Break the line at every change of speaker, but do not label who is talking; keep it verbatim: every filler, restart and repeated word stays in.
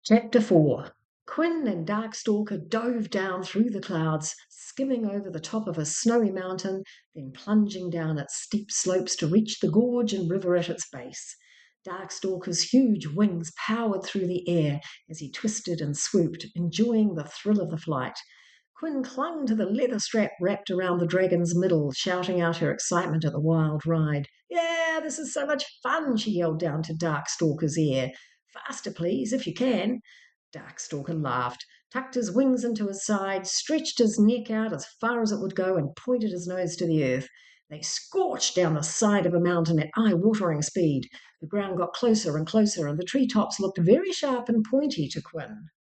Chapter four. Quinn and Darkstalker dove down through the clouds, skimming over the top of a snowy mountain, then plunging down its steep slopes to reach the gorge and river at its base. Darkstalker's huge wings powered through the air as he twisted and swooped, enjoying the thrill of the flight. Quinn clung to the leather strap wrapped around the dragon's middle, shouting out her excitement at the wild ride. "Yeah, this is so much fun," she yelled down to Darkstalker's ear. "Faster, please, if you can." Darkstalker laughed, tucked his wings into his side, stretched his neck out as far as it would go, and pointed his nose to the earth. They scorched down the side of a mountain at eye-watering speed. The ground got closer and closer, and the treetops looked very sharp and pointy to Quinn.